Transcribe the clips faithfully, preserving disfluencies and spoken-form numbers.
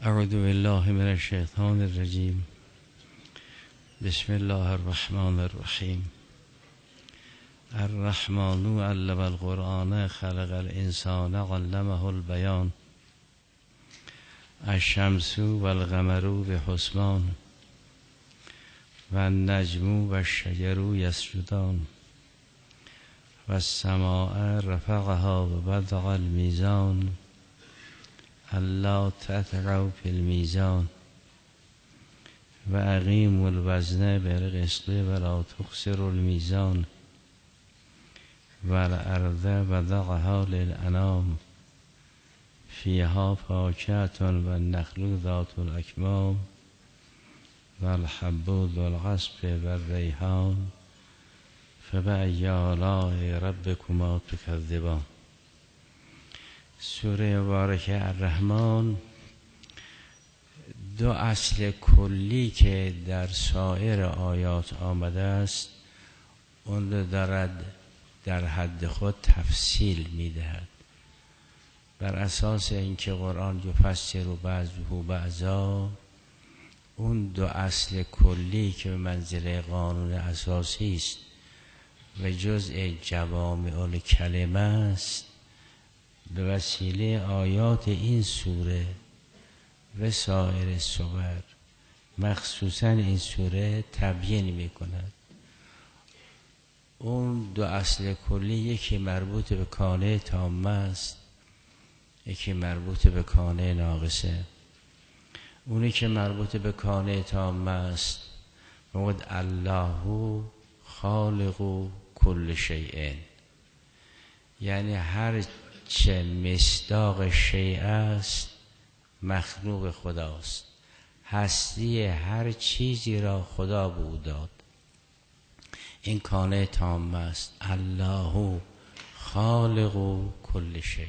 اعوذ بالله من الشیطان الرجیم. بسم الله الرحمن الرحیم. الرحمن علم القرآن خلق الانسان علمه البیان. الشمس والقمر بحسبان والنجم والشجر یسجدان والسماء رفعها ووضع الميزان الا تطغوا في الميزان واقیموا الوزن بالقسط ولا تخسروا الميزان والارض وضعها للانام فيها فاكهة والنخل ذات الاكمام والحب ذو العصف والريحان فبأي آلاء ربكما تكذبان. سوره مبارکه الرحمن دو اصل کلی که در سایر آیات آمده است اون رو دارد در حد خود تفصیل میدهد. بر اساس اینکه قرآن یفسر بعضه بعضا، اون دو اصل کلی که به منزله قانون اساسی است و جزء جوامع الکلمه است، به وسیله آیات این سوره و سایر سور مخصوصا این سوره تبیین می کند. اون دو اصل کلی یکی مربوط به کانه تامه است، یکی مربوط به کانه ناقصه. اونی که مربوط به کانه تامه است مواد الله خالق کل شیء، یعنی هر چه مصداق شیء است مخلوق خداست. هستی هر چیزی را خدا به او داد. این کانه تامه است. الله خالق کل شیء.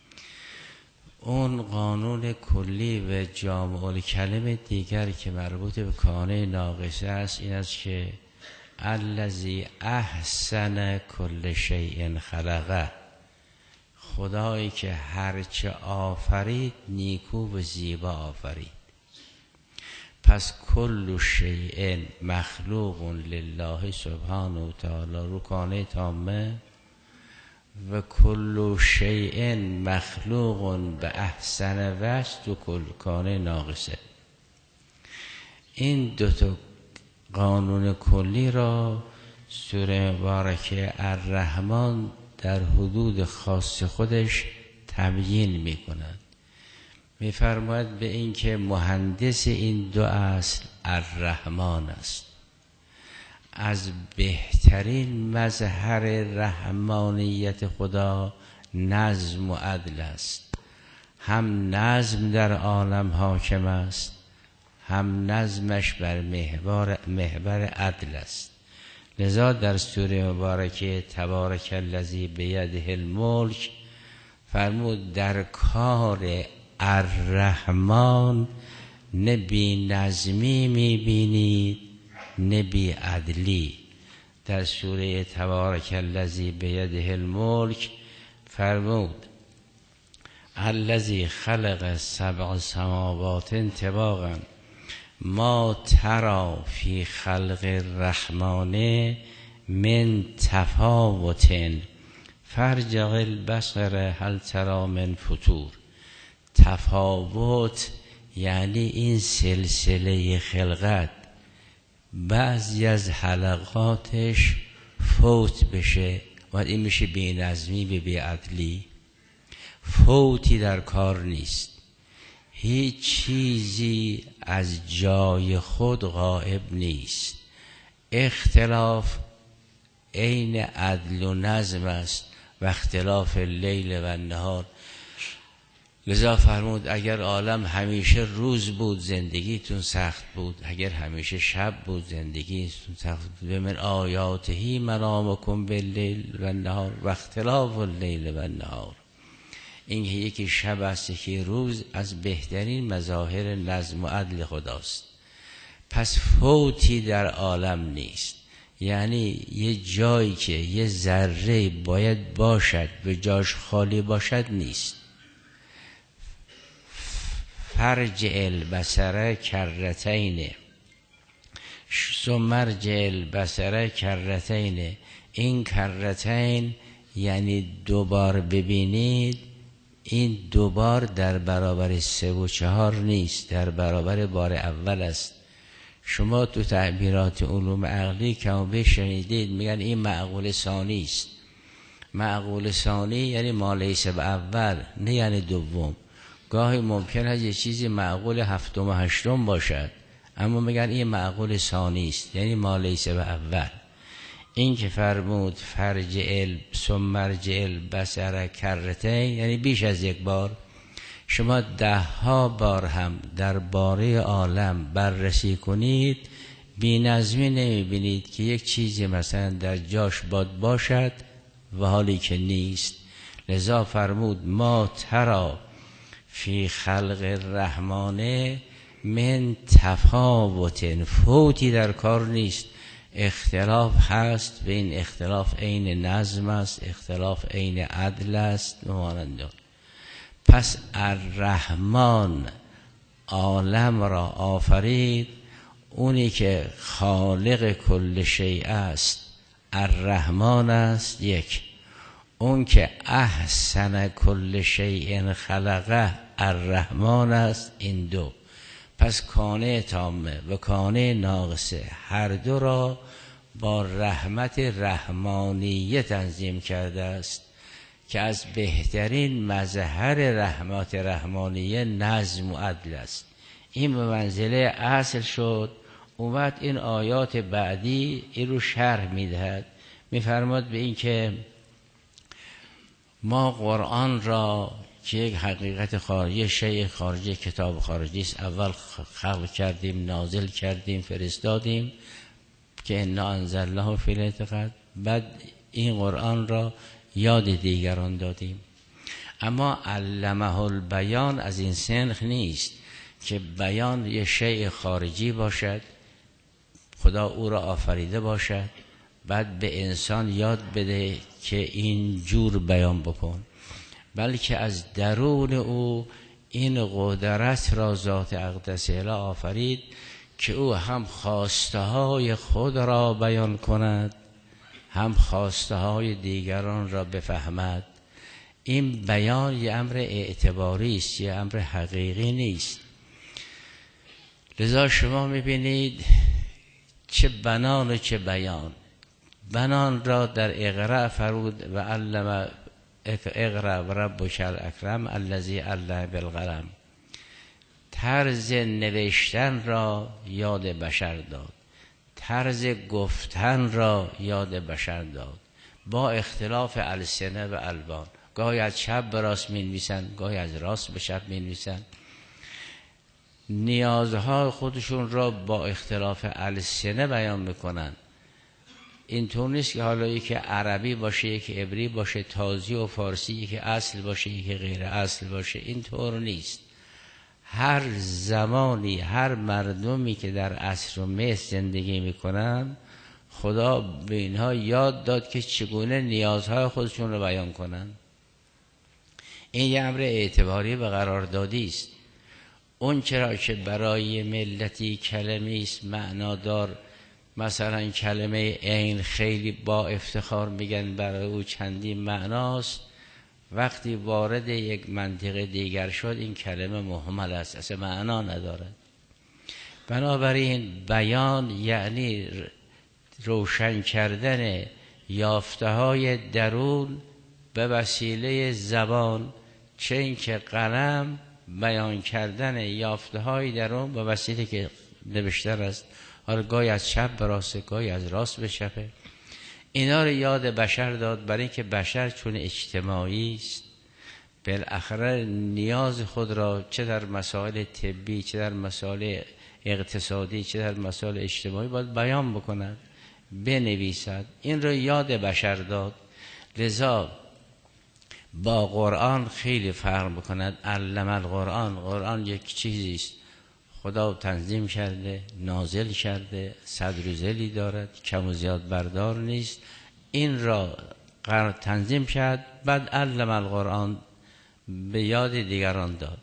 اون قانون کلی و جامع الکلم دیگر که مربوط به کانه ناقصه است این است که الذی احسن کل شیء خلقه، خدایی که هرچه آفرید نیکو و زیبا آفرید. پس کل شیء مخلوق لله سبحانه و تعالی رو کانه تامه و کل شیء مخلوق به احسن وجه و کل کانه ناقصه. این دو تا قانون کلی را سوره مبارکه الرحمن در حدود خاص خودش تبیین می کند. می فرماید به این که مهندس این دو اصل الرحمن است. از بهترین مظهر رحمانیت خدا نظم و عدل است. هم نظم در عالم حاکم است، هم نظمش بر محور محور عدل است. لذا در سوره مبارکه تبارک الذی بیده الملک فرمود در کار الرحمن نه بی نظمی میبینید نه بی عدلی. در سوره تبارک الذی بیده الملک فرمود الذی خلق سبع سماوات طباقا ما ترى فی خلق الرحمن من تفاوت فارجع البصر هل ترى من فطور. تفاوت یعنی این سلسله خلقت بعضی از حلقاتش فوت بشه و این میشه بی نظمی به بی عدلی. فوتی در کار نیست، هیچ چیزی از جای خود غائب نیست. اختلاف عین عدل و نظم است و اختلاف لیل و نهار. لذا فرمود اگر عالم همیشه روز بود زندگیتون سخت بود، اگر همیشه شب بود زندگیتون سخت بود. من آیاته منامکم باللیل و النهار و اختلاف اللیل و النهار. این یکی شب است یکی روز از بهترین مظاهر نظم و عدل خداست. پس فوتی در عالم نیست، یعنی یه جایی که یه ذره باید باشد و جاش خالی باشد نیست. فرجع البصر کرتین ثم ارجع البصر کرتین. این کرتین یعنی دوبار ببینید، این دوبار در برابر سه و چهار نیست، در برابر بار اول است. شما تو تعبیرات علوم عقلی کم شنیدید میگن این معقول ثانی است. معقول ثانی یعنی ما لیس به اول، نه یعنی دوم. گاهی ممکن است یه چیزی معقول هفتم و هشتم باشد، اما میگن این معقول ثانی است، یعنی ما لیس به اول. این که فرمود فرجع ثم ارجع البصر کرتین یعنی بیش از یک بار. شما ده ها بار هم در باره عالم بررسی کنید، بی نظمی نمیبینید که یک چیزی مثلا در جاش باد باشد و حالی که نیست. لذا فرمود ما ترا فی خلق الرحمن من تفاوت، فوتی در کار نیست. اختلاف هست، به این اختلاف عین نظم است، اختلاف عین عدل است مانند. پس الرحمن عالم را آفرید، اونی که خالق کل شیء است الرحمن است یک، اون که احسن کل شیء خلقه الرحمن است این دو. پس کانه تامه و کانه ناقصه هر دو را با رحمت رحمانیه تنظیم کرده است که از بهترین مظهر رحمت رحمانیه نظم و عدل است. این به منزله اصل شد. اومد این آیات بعدی این رو شرح میدهد، میفرماد به این که ما قرآن را که یک حقیقت خارجی، شیء خارجی، کتاب خارجی است، اول خلق کردیم، نازل کردیم، فرستادیم که انا انزلناه فی لیلة القدر، بعد این قرآن را یاد دیگران دادیم. اما علمه البیان از این سنخ نیست که بیان یه شیء خارجی باشد، خدا او را آفریده باشد، بعد به انسان یاد بده که این جور بیان بکن، بلکه از درون او این قدرت را ذات اقدس اله آفرید که او هم خواسته های خود را بیان کند، هم خواسته های دیگران را بفهمد. این بیان یه امر اعتباری است، یه امر حقیقی نیست. لذا شما میبینید چه بنان و چه بیان. بنان را در اقرأ فرود و علم اقرأ و ربک الاکرم الذی علم بالقلم. طرز نوشتن را یاد بشر داد، طرز گفتن را یاد بشر داد، با اختلاف السنه و الوان. گاهی از چپ به راست می نویسن، گاهی از راست به چپ می نویسن. نیازهای خودشون را با اختلاف السنه بیان میکنن. اینطور نیست که حالا یکی عربی باشه، یکی عبری باشه، تازی و فارسی، یکی اصل باشه، یکی غیر اصل باشه. اینطور نیست. هر زمانی هر مردمی که در عصر و مصر زندگی میکنن، خدا به اینها یاد داد که چگونه نیازهای خودشون رو بیان کنن. این یه امر اعتباری و قراردادی است. اون چرا که برای ملتی کلمه است معنادار، مثلا کلمه عین خیلی با افتخار میگن برای او چندین معناست، وقتی وارد یک منطقه دیگر شد این کلمه مهمل است، اصلا معنا ندارد. بنابراین بیان یعنی روشن کردن یافته های درون به وسیله زبان، چه این که قلم بیان کردن یافته های درون به وسیله که نوشتن است. حالا گاهی از چپ به راست، گاهی از راست به چپه. اینا رو یاد بشر داد، برای اینکه بشر چون اجتماعی است بالاخره نیاز خود را چه در مسائل طبی، چه در مسائل اقتصادی، چه در مسائل اجتماعی باید بیان بکند، بنویسد. این رو یاد بشر داد. لذا با قرآن خیلی فرق بکند. علم القرآن، قرآن یک چیزی است خدا تنظیم کرده، نازل کرده، صدر و ذیلی دارد، کم و زیاد بردار نیست. این را تنظیم کرد، بعد علم القرآن به یاد دیگران داد.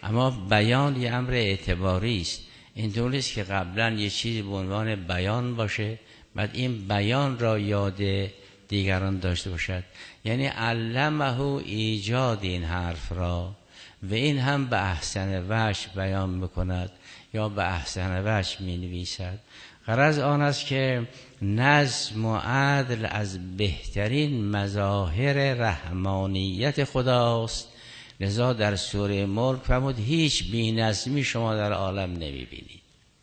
اما بیان یه امر اعتباری است. اینطور نیست که قبلا یه چیزی به عنوان بیان باشه بعد این بیان را یاد دیگران داشته باشد. یعنی علمه ایجاد این حرف را و این هم به احسن وجه بیان میکند یا به احسن وجه می نویسد. غرض آن است که نظم و عدل از بهترین مظاهر رحمانیت خداست، لذا در سوره ملک فرمود هیچ بی‌نظمی شما در عالم نمیبینید.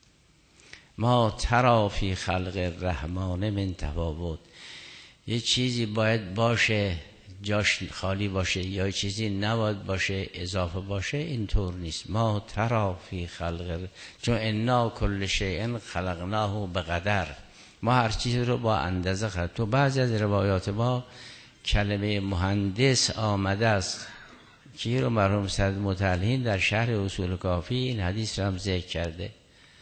ما تری فی خلق الرحمن من تفاوت. یه چیزی باید باشه جاش خالی باشه یا چیزی نباید باشه اضافه باشه، اینطور نیست. ما تری فی خلق، چون انا کل شیء خلقناه بقدر، ما هر چیزی رو با اندازه خلق. تو بعضی از روایات ما کلمه مهندس آمده است که رو مرحوم سید متعلین در شرح اصول کافی این حدیث رو هم ذکر کرده.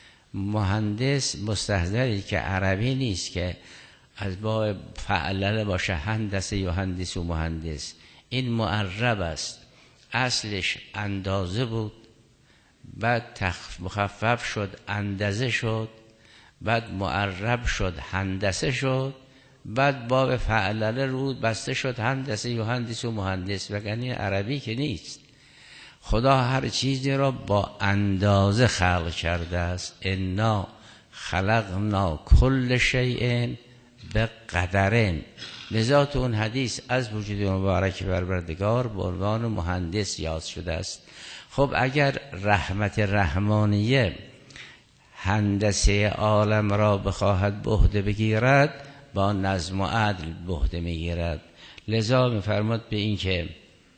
مهندس مستحضری که عربی نیست که از با فعلل باشه، هندسه یا هندس و مهندس، این معرب است. اصلش اندازه بود، بعد تخف مخفف شد اندازه شد، بعد معرب شد هندسه شد، بعد باب فعلل رود بسته شد هندسه یا هندس و مهندس، وگرنه عربی که نیست. خدا هر چیزی را با اندازه خلق کرده است. انا خلقنا کل شیء به قدرن. لذا تو اون حدیث از وجود مبارک پروردگار به عنوان مهندس یاد شده است. خب اگر رحمت رحمانیه هندسه عالم را بخواهد به عهده بگیرد، با نظم و عدل به عهده میگیرد. لذا میفرماد به این که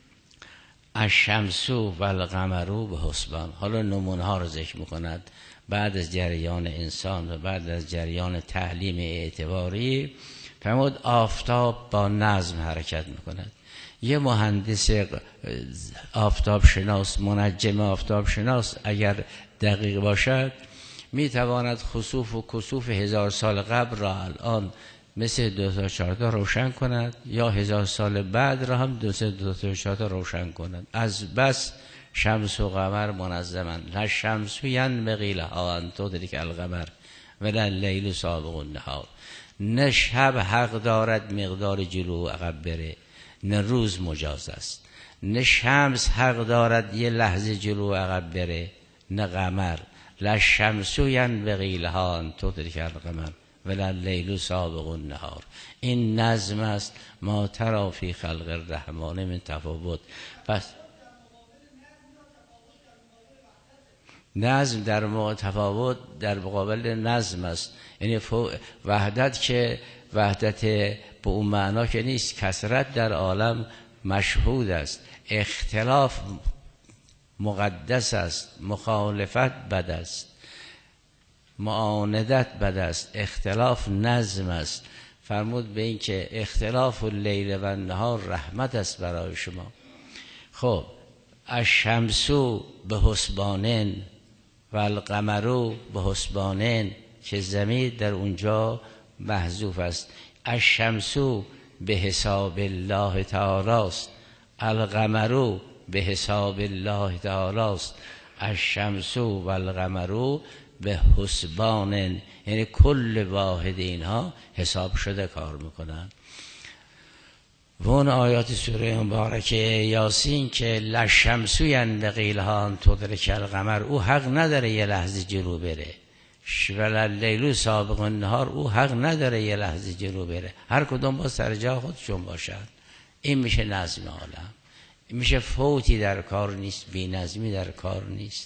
الشمس و القمر به حسبان. حالا نمونه ها رو ذکر میکند بعد از جریان انسان و بعد از جریان تعلیم اعتباری. فرمود آفتاب با نظم حرکت میکند. یه مهندس آفتاب شناس، منجم آفتاب شناس اگر دقیق باشد میتواند خسوف و کسوف هزار سال قبل را الان مثل دو تا چهار تا روشن کند، یا هزار سال بعد را هم دو دو تا چهار تا روشن کند. از بس شمس و قمر منظمن. لا شمس ینبغی لها ان تدرک القمر ولا اللیل سابق النهار. نه شب حق دارد مقدار جلو عقب بره، نه روز مجاز است. نه شمس حق دارد یه لحظه جلو عقب بره، نه قمر. لا شمس ینبغی لها ان تدرک القمر ولا اللیل سابق النهار. این نظم است. ما تری فی خلق الرحمن من تفاوت. پس نظم در مقابل تفاوت در مقابل نظم است. یعنی وحدت که وحدت به اون معنا که نیست. کثرت در عالم مشهود است، اختلاف مقدس است، مخالفت بد است، معاندت بد است، اختلاف نظم است. فرمود به این که اختلاف اللیل و النهار رحمت است برای شما. خب الشمسو به حسبانن و القمرو به حسبانن که ضمیر در اونجا محذوف است. الشمسو به حساب الله تعالی است، القمرو به حساب الله تعالی است. الشمسو و القمرو به حسبانن، یعنی کل واحد اینها حساب شده کار میکنن. و اون آیات سوره مبارکه یاسین که لشمسو ینبغی لها ان تدرک القمر، او حق نداره یه لحظه جلو بره. ولا اللیل سابق النهار، او حق نداره یه لحظه جلو بره. هر کدوم با سر جا خودشون باشن. این میشه نظم عالم. این میشه فوتی در کار نیست، بی نظمی در کار نیست.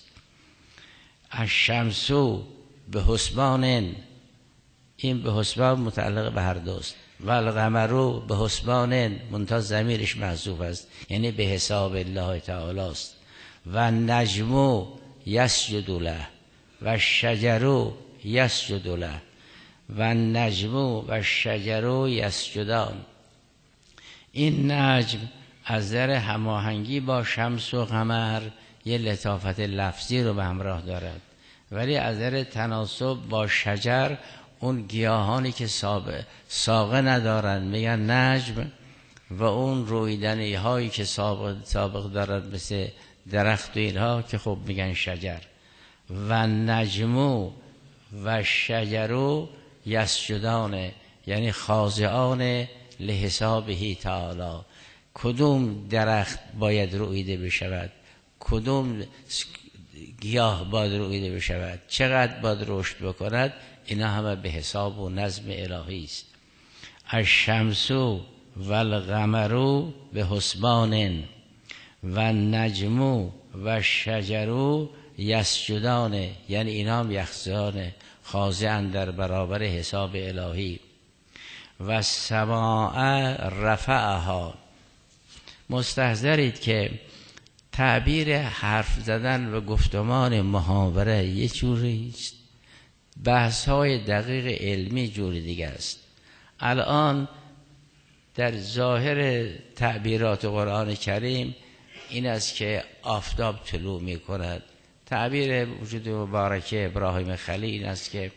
الشمسو به حسبانن، این به حسبان متعلق به هر دوست. و القمرو به حسبانن منتها ضمیرش محذوف است، یعنی به حساب الله تعالی است. و نجمو یسجد له و شجرو یسجد له و نجمو و شجرو یسجدان. این نجم از نظر هماهنگی با شمس و قمر یه لطافت لفظی رو به همراه دارد، ولی از نظر تناسب با شجر، اون گیاهانی که ساقه, ساقه ندارن میگن نجم، و اون رویدنی هایی که سابق, سابق دارد مثل درخت و اینها که خب میگن شجر. و نجمو و شجرو یسجدانه، یعنی خاضعان لحسابه تعالی. کدوم درخت باید رویده بشود، کدوم گیاه باید رویده بشود، چقدر باید رشد بکند، اینا همه به حساب و نظم الهی است. الشمسو و القمرو به حسبان و نجمو و شجرو یسجدانه، یعنی اینا هم یخزانه، خاضعن در برابر حساب الهی. و سماع رفعها. مستحضرید که تعبیر حرف زدن و گفتمان محاوره یه جوری است، بحث های دقیق علمی جوری دیگه است. الان در ظاهر تعبیرات قرآن کریم این است که آفتاب طلوع می کند. تعبیر وجود مبارک ابراهیم خلیل این است که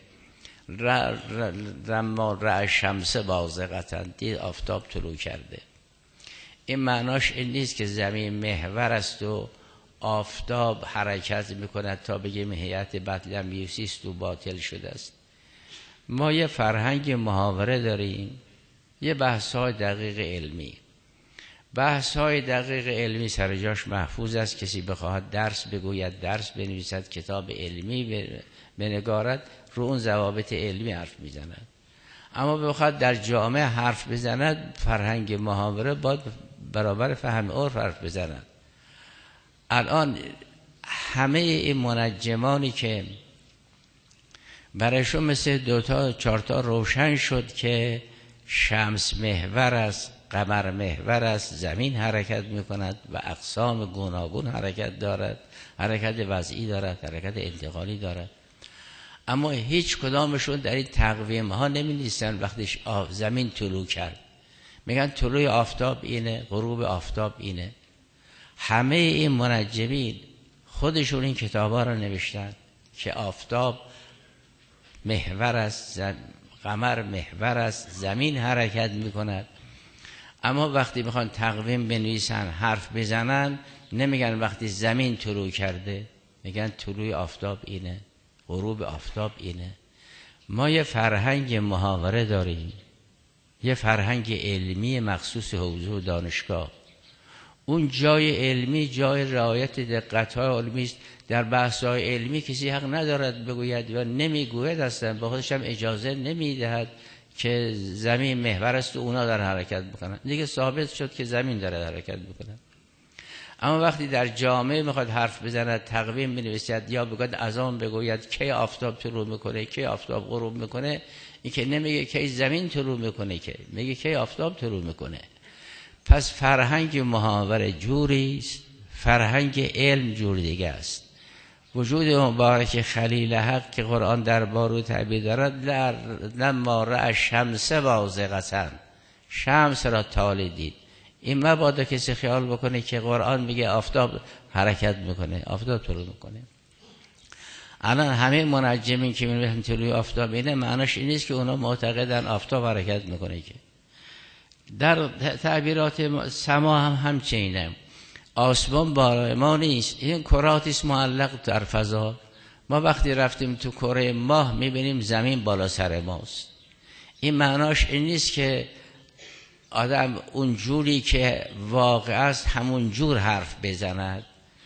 رما رأى شمس بازغة، دید آفتاب طلوع کرده. این معناش این نیست که زمین محور است و آفتاب حرکت میکند تا بگیم هیئت بطلمیوسی است و باطل شده است. ما یه فرهنگ محاوره داریم، یه بحث های دقیق علمی. بحث های دقیق علمی سر جاش محفوظ است. کسی بخواهد درس بگوید، درس بنویسد، کتاب علمی بنگارد، رو اون ضوابط علمی حرف میزند. اما بخواد در جامعه حرف بزند، فرهنگ محاوره باید برابر فهم عرف حرف بزند. الان همه این منجمانی که برایشون مثل دوتا چارتا روشن شد که شمس محور است، قمر محور است، زمین حرکت می کند و اقسام گوناگون حرکت دارد، حرکت وضعی دارد، حرکت انتقالی دارد، اما هیچ کدامشون در این تقویم ها نمی نیستن. وقتی زمین طلوع کرد میگن طلوع آفتاب اینه، غروب آفتاب اینه. همه این منجمین خودشون این کتاب ها رو نوشتن که آفتاب محور است، قمر محور است، زمین حرکت میکند. اما وقتی میخوان تقویم بنویسن، حرف بزنن، نمیگن وقتی زمین طلوع کرده، میگن طلوع آفتاب اینه، غروب آفتاب اینه. ما یه فرهنگ محاوره داریم، یه فرهنگ علمی مخصوص حوزه و دانشگاه. اون جای علمی جای رعایت دقت‌های علمی است. در بحث‌های علمی کسی حق ندارد بگوید و نمیگوید، اصلا به خودش هم اجازه نمیدهد که زمین محور است و اونا در حرکت بکنن. دیگه ثابت شد که زمین داره حرکت بکنه. اما وقتی در جامعه میخواد حرف بزند، تقویم بنویسد یا بگوید اذان بگوید کی آفتاب طلوع میکنه، کی آفتاب غروب میکنه، این که نمیگه کی زمین طلوع میکنه، که میگه کی آفتاب طلوع میکنه. پس فرهنگ محاوره جوری است، فرهنگ علم جور دیگه است. وجود مبارک خلیل حق که قرآن درباره او تعبیر دارد، لما رأى شمس بازغة، شمس را طالع دید. این مبادا کسی خیال بکنه که قرآن میگه آفتاب حرکت میکنه، آفتاب طلوع میکنه. الان همه منجمین که میگن طلوع آفتاب اینه، معناش این نیست که اونا معتقدن آفتاب حرکت میکنه. که در تعبیرات سما هم همچنینه. آسمان بالای ما نیست، این کراتی است معلق در فضا. ما وقتی رفتیم تو کره ماه میبینیم زمین بالا سر ماست. این معناش این نیست که آدم اون جوری که واقع است همون جور حرف بزند.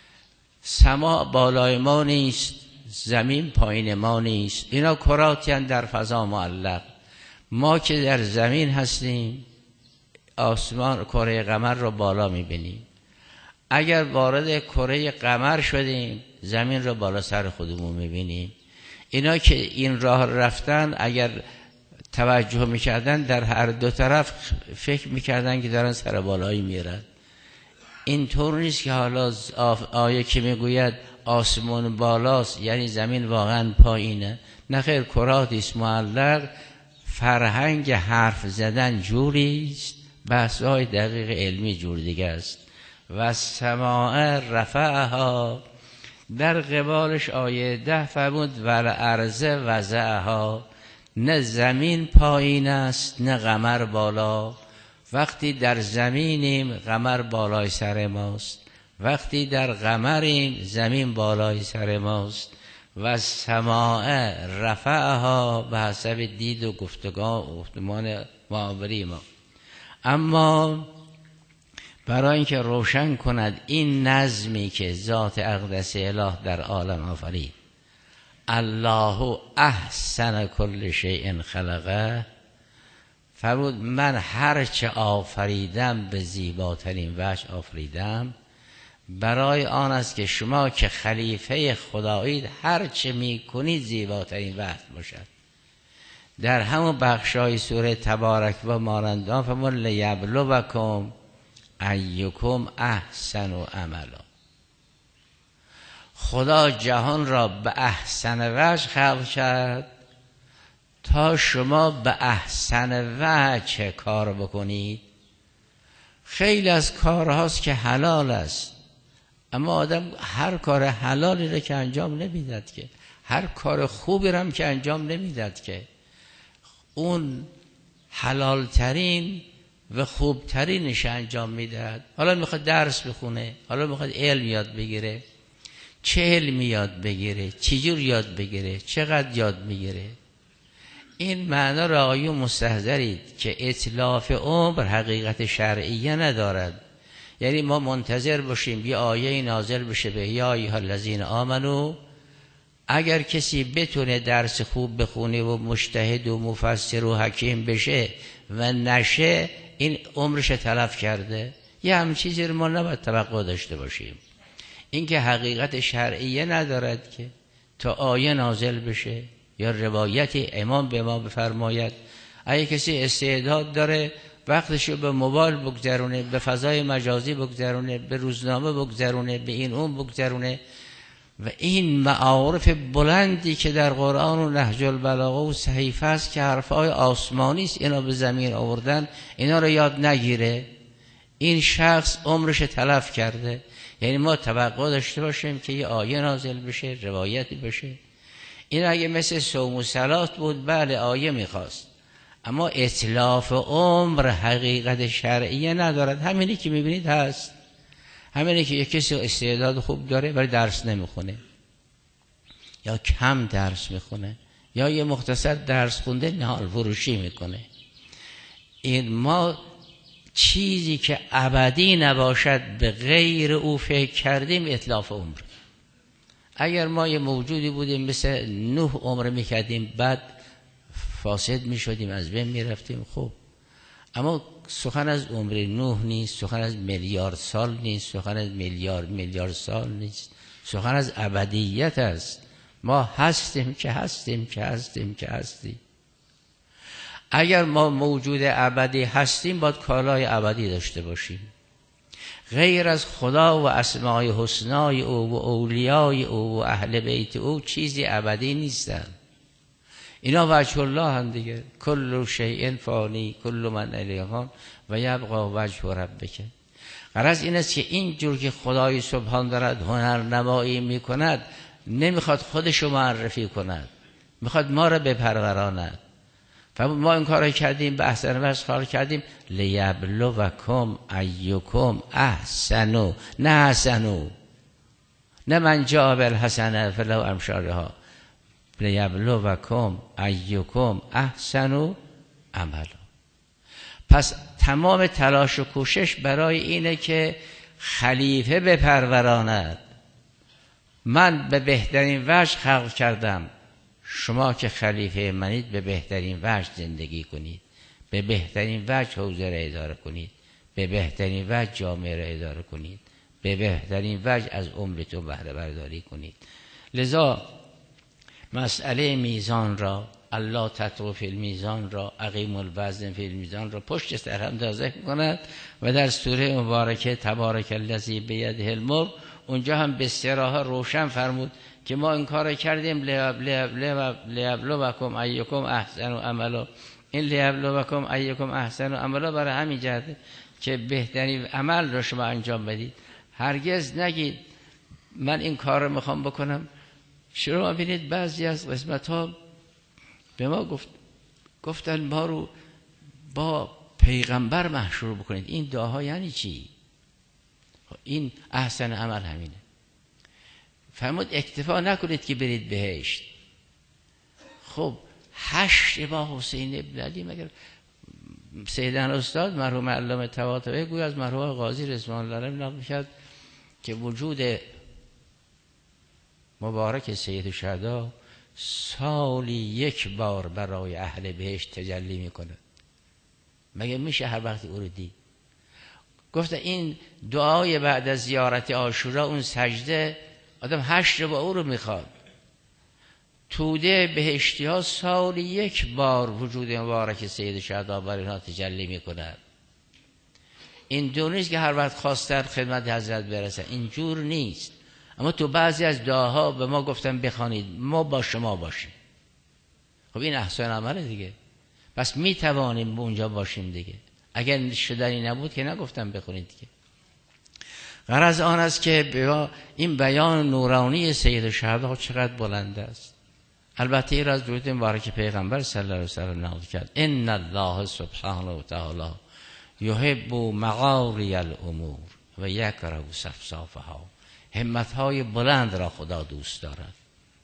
سما بالای ما نیست، زمین پایین ما نیست، اینا کراتی هستند در فضا معلق. ما که در زمین هستیم، آسمان کره قمر رو بالا میبینیم. اگر وارد کره قمر شدیم، زمین رو بالا سر خودمون میبینیم. اینا که این راه رفتن، اگر توجه میکردن در هر دو طرف فکر میکردن که دارن سر بالایی میرن. این طور نیست که حالا آیه که میگوید آسمان بالاست یعنی زمین واقعا پایینه. نه خیر، کراتی است معلق. فرهنگ حرف زدن جوری است، بحث‌های دقیق علمی جور دیگه است. و سماع رفعها، در قبالش آیه ده فرمود و الارض وضعها، نه زمین پایین است نه قمر بالا. وقتی در زمینیم قمر بالای سر ماست، وقتی در قمریم زمین بالای سر ماست و سماع رفعها به حسب دید و گفتمان معابری ما. اما برای اینکه روشن کند این نظمی که ذات اقدس اله در عالم آفرید، الله احسن کل شیء خلقه، فرمود من هرچه آفریدم به زیباترین وجه آفریدم، برای آن است که شما که خلیفه خدایید هرچه می کنید زیباترین وجه باشد. در همون بخشای سوره تبارک و مانندان فرمود لیبلوکم ایکم احسن و عملا. خدا جهان را به احسن وجه خلق کرد تا شما به احسن وجه کار بکنید. خیلی از کارهاست که حلال است، اما آدم هر کار حلالی را که انجام نمیداد، که هر کار خوبی را هم که انجام نمیداد، که اون حلالترین و خوبترینش انجام میدهد. حالا میخواد درس بخونه، حالا میخواد علم یاد بگیره، چه علمی یاد بگیره، چجور یاد بگیره، چقدر یاد بگیره. این معنا را آیون مستحضرید که اتلاف عمر حقیقت شرعیه ندارد. یعنی ما منتظر باشیم یه آیه نازل بشه به یا ایها الذین آمنو، اگر کسی بتونه درس خوب بخونه و مجتهد و مفسر و حکیم بشه و نشه، این عمرش تلف کرده. یه همین چیزی رو ما نباید توقع داشته باشیم. این که حقیقت شرعیه ندارد که تا آیه نازل بشه یا روایتی امام به ما بفرماید. اگه کسی استعداد داره وقتشو به موبایل بگذرونه، به فضای مجازی بگذرونه، به روزنامه بگذرونه، به این اون بگذرونه، و این معارف بلندی که در قرآن و نهج البلاغه و صحیفه است که حرفای آسمانی است اینا به زمین آوردن، اینا رو یاد نگیره، این شخص عمرش تلف کرده. یعنی ما توقع داشته باشیم که یه آیه نازل بشه، روایتی بشه. این اگه مثل صوم و صلات بود بله آیه میخواست، اما اتلاف عمر حقیقت شرعیه ندارد. همینی که میبینید هست، همینی که یک کسی استعداد خوب داره ولی درس نمیخونه یا کم درس میخونه یا یه مختصر درس خونده نهال فروشی میکنه. این ما چیزی که ابدی نباشد به غیر او فکر کردیم اتلاف عمر. اگر ما یه موجودی بودیم مثل نوح عمر میکردیم بعد فاسد میشدیم از بین میرفتیم، خب اما سخن از عمر نوح نیست، سخن از میلیارد سال نیست، سخن از میلیارد میلیارد سال نیست، سخن از ابدیت است. ما هستیم که هستیم که هستیم که هستیم. اگر ما موجود ابدی هستیم باید کالای ابدی داشته باشیم. غیر از خدا و اسماء حسنای او و اولیای او و اهل بیت او چیزی ابدی نیستن. اینا وجه الله هم دیگه. کل شیء فانی کل من الیها و یبقى وجه ربک. غرض این است که اینجور که خدای سبحان دارد هنرنمایی میکند، نمیخواد خودشو معرفی کند، میخواد ما را بپروراند. ما این کار کردیم، به احسن وجه کار کردیم. لیبلوکم ایکم احسنو، نه احسنو، نه من جاء بالحسنه فله امثالها، لیبلوکم ایکم احسنو عملا. پس تمام تلاش و کوشش برای اینه که خلیفه بپروراند. من به بهترین وجه خلق کردم، شما که خلیفه منید به بهترین وجه زندگی کنید، به بهترین وجه حوزه را اداره کنید، به بهترین وجه جامعه را اداره کنید، به بهترین وجه از عمرتون بهره برداری کنید. لذا مسئله میزان را، الله تطغوا فی المیزان را، اقیموا الوزن فی المیزان را پشت سر هم ذکر کند و در سوره مبارکه تبارک الذی بیده الملک اونجا هم به صراحت روشن فرمود که ما این کار کردیم لیبلوکم ایکم احسن عملا. این لیبلوکم ایکم احسن عملا برای همین جهته که بهترین عمل رو شما انجام بدید. هرگز نگید من این کار رو میخوام بکنم. شما ببینید بعضی از قسمت ها به ما گفت گفتن ما رو با پیغمبر محشور بکنید. این دعاها یعنی چی؟ این احسن عمل همینه. فرمود اکتفا نکنید که برید بهشت. خب هشت با حسین ابن علی، مگر سیدن استاد مرحوم علامه طباطبایی گویا از مرحوم قاضی رضوان الله علیه نقل می‌کرد که وجود مبارک سید الشهدا سالی یک بار برای اهل بهشت تجلی میکنه. مگه میشه هر وقتی او رو دید؟ گفته این دعای بعد از زیارت عاشورا، اون سجده، آدم هشت با او رو میخواد. توده بهشتی ها سالی یک بار وجود مبارک سید الشهدا بر اینها تجلی میکند. این دو نیست که هر وقت خواستن خدمت حضرت برسن، اینجور نیست. اما تو بعضی از دعاها به ما گفتن بخوانید، ما با شما باشیم. خب این احسان عمله دیگه، پس می توانیم اونجا باشیم دیگه. اگر شدنی نبود که نگفتم بخونید دیگه. غرض آن است که این بیان نورانی سید الشهدا چقدر بلند است. البته این را از درود مبارک پیغمبر صلی الله علیه و سلم نقل کرد: ان الله سبحانه و تعالی یحب مغاری الامور و یکره سفسافها. همتهای بلند را خدا دوست دارد،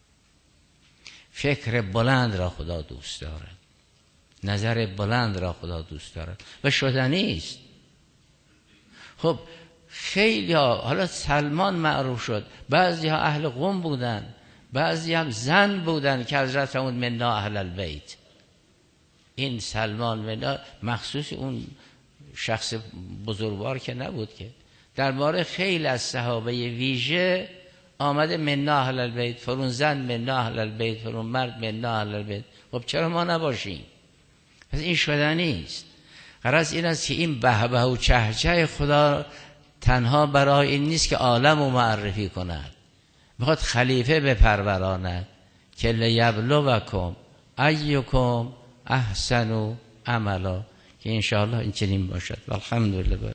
فکر بلند را خدا دوست دارد، نظر بلند را خدا دوست دارد و شدنی است. خب خیلی ها، حالا سلمان معروف شد، بعضی ها اهل قم بودن، بعضی هم زن بودن که حضرت فرمود منا اهل البیت. این سلمان منا مخصوص اون شخص بزرگوار که نبود، که درباره خیلی از صحابه ویژه آمده منا اهل البیت، فرون زن منا اهل البیت، فرون مرد منا اهل البیت. خب چرا ما نباشیم؟ پس این شدنی است. غرض این است که این بهبه و چهچه خدا تنها برای این نیست که عالم رو معرفی کند، میخواد خلیفه بپروراند که لیبلوکم ایکم احسن عملا، که انشاءالله این چنین باشد. الحمدلله.